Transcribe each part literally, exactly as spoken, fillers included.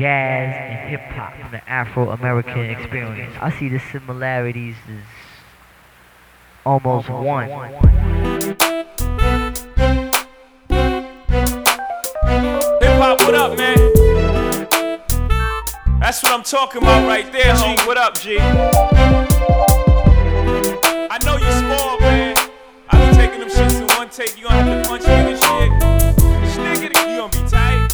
jazz and hip hop from the Afro-American experience. I see the similarities as almost one. Hip hop, what up, man? That's what I'm talking about right there, G. What up, G? I know you spoiled, man. I be taking them shits in one take. You gonna have to punch me in this shit. Sniggity, you gonna be tight.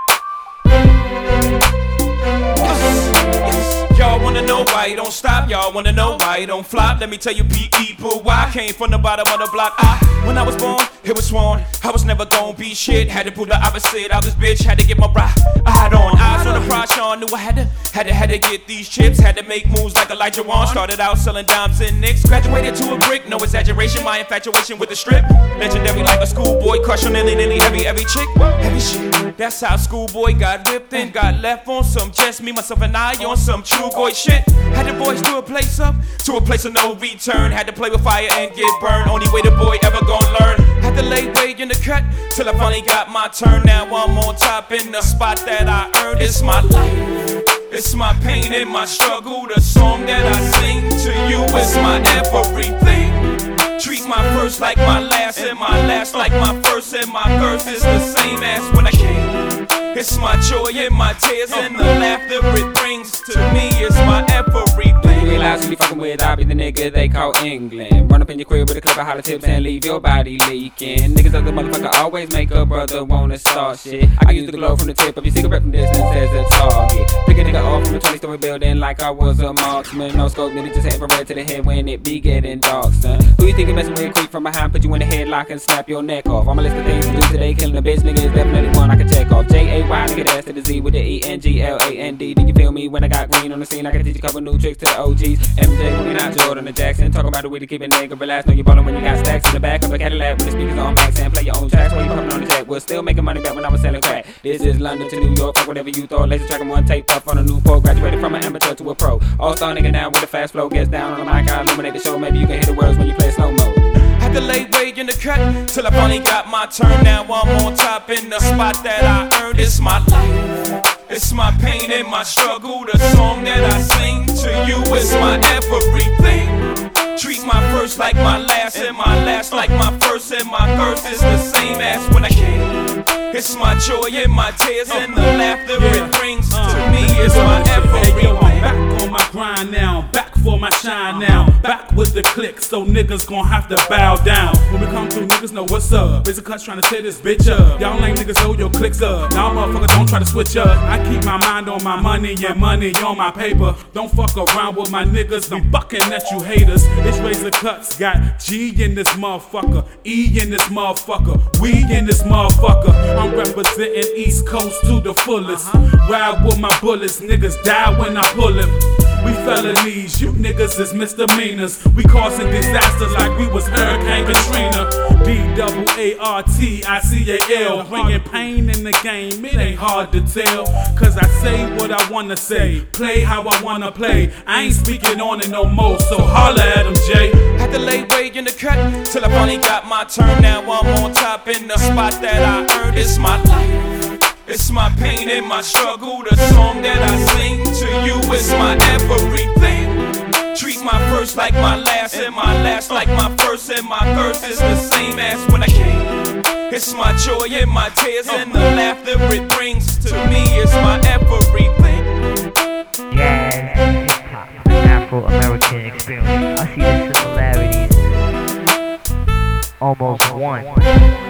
Y'all wanna know why you don't stop? Y'all wanna know why you don't flop? Let me tell you people why I came from the bottom of the block. I, when I was born, it was sworn I was never gonna be shit. Had to prove the opposite. I was bitch, had to get my ride. I had on eyes on the prize, Sean knew I had to, had to, had to get these chips. Had to make moves like Elijah Wan. Started out selling dimes and nicks. Graduated to a brick, no exaggeration. My infatuation with the strip, legendary like a schoolboy. Crush on nearly, nearly every, every chick. Heavy shit. That's how schoolboy got whipped and got left on some just me, myself, and I on some true boy shit. Had the boys do a place up to a place of no return. Had to play with fire and get burned. Only way the boy ever gonna learn. Had to lay way in the cut till I finally got my turn. Now I'm on top in the spot that I earned. It's my life, it's my pain and my struggle. The song that I sing to you is my everything. Treat my first like my last and my last like my first. And my verse is the same as when I came. It's my joy and my tears and the laughter it brings to me. It's my everything. You realize who you fucking with, I be the nigga they call England. Run up in your crib with a clip of hollow tips and leave your body leaking. Niggas of the motherfucker always make a brother wanna start shit. I can use the glow from the tip of your cigarette from distance as a target. Pick a nigga off from a twenty story building like I was a marksman. No scope, nigga just infrared to the head when it be getting dark, son. Who you think you messing with? Creep from behind, put you in the headlock and snap your neck off. I'ma list of things to do today, killing a bitch, nigga is definitely one I can check off. J A Y, nigga that's to the Z with the E N G L A N D. Do you feel me when I got green on the scene? I can teach you a couple new tricks to the O Gs. M J, we not Jordan or Jackson. Talk about the way to keep a nigga relaxed. Know you ballin' when you got stacks in the back of a Cadillac with the speakers on max and play your own tracks while you pumping on the track. Was still making money back when I was selling crack. This is London to New York, fuck whatever you thought. Laser track on one tape, puff on a new pole. Graduated from an amateur to a pro. All-star nigga now with a fast flow. Gets down on the mic, I illuminate the show. Maybe you can hear the words when you play slow mo. Had to lay way in the cut till I finally got my turn. Now I'm on top in the spot that I earned. It's my life, it's my pain and my struggle. The song that I sing to you is my everything. Treat my first like my last and my last like my first. And my verse is the same as when I came. It's my joy and my tears and the laughter it brings to me. It's my everything. I'm back on my grind now, back for my shine now. Back with the click, so niggas gon' have to bow down. When we come through, niggas know what's up. Razor Cuts tryna tear this bitch up. Y'all ain't niggas, so your clicks up. Now motherfuckers don't try to switch up. I keep my mind on my money and money on my paper. Don't fuck around with my niggas, I'm bucking at you haters. It's Razor Cuts, got G in this motherfucker, E in this motherfucker, we in this motherfucker. I'm representing East Coast to the fullest. Ride with my bullets, niggas die when I pull him. We felonies, you niggas is misdemeanors. We causing disasters like we was Hurricane Katrina. B double A R T I C A L, bringing pain in the game, it ain't hard to tell. Cause I say what I wanna say, play how I wanna play. I ain't speaking on it no more, so holla at him, Jay. Had to lay way in the cut till I finally got my turn. Now I'm on top in the spot that I earned. It's my life, it's my pain and my struggle. The song that I sing to you is my everything. Treat my first like my last and my last like my first. And my verse is the same as when I came. It's my joy and my tears and the laughter it brings to me. It's my everything. Jazz and hip hop from the Afro-American experience. I see the similarities as almost one.